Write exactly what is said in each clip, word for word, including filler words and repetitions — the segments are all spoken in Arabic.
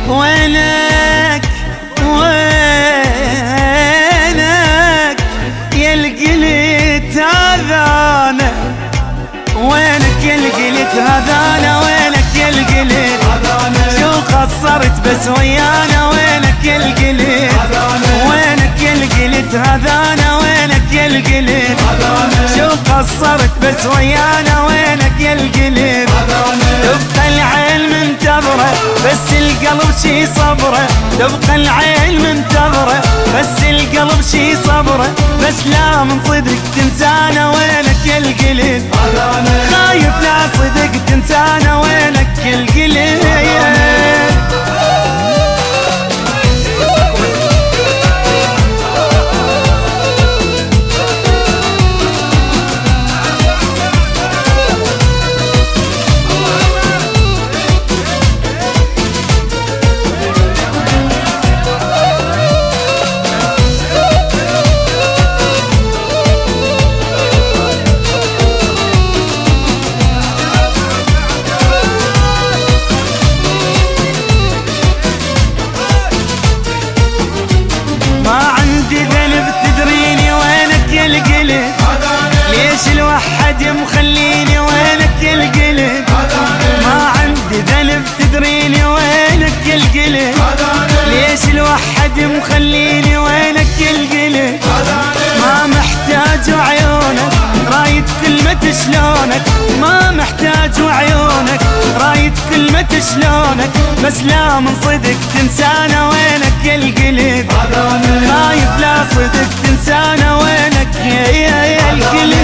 وينك وينك يا القلت هذانا، وينك يا القلت هذانا، وينك يا القلت شو قصرت بس ويانا، وينك يا القلت وينك يا القلت هذانا، وينك يا القلت شو قصرت بس ويانا، وينك يا القلت تبقى العين منتظرة بس القلب شي صبره، تبقى العين منتظرة بس القلب شي صبره، بس لا من صدق تنسانا، وينك يا القلت خايف لا صدق تنسانا، وينك يا القلت. ليش الوحد مخليني، وينك يا القلت ما عندي ذنب تدريني، وينك يا القلت ليش الوحد مخليني، وينك يا القلت ما محتاج عيونك رايد كلمة شلونك، ما محتاج عيونك رايد كلمة شلونك، بس لا من صدق تنسانا، وينك يا القلت خايف لا صدق تنسانا، وينك يا يا يا القلت.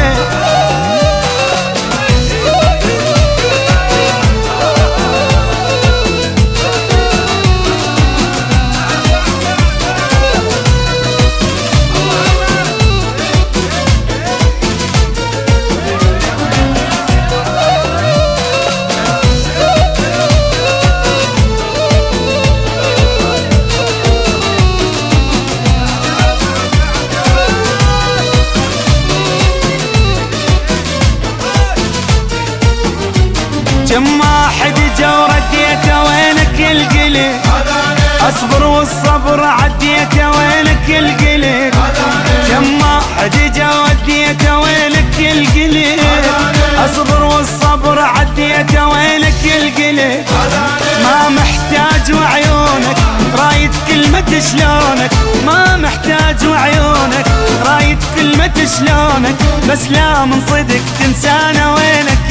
كم واحد جا ورديته، وينك يا القلت اصبر والصبر عديته، وينك يا القلت كم واحد جا ورديته، وينك يا القلت اصبر والصبر عديته، وينك يا القلت ما محتاج عيونك رايد كلمة شلونك، ما محتاج عيونك رايد كلمة شلونك، بس لا من صدق تنسانا، وينك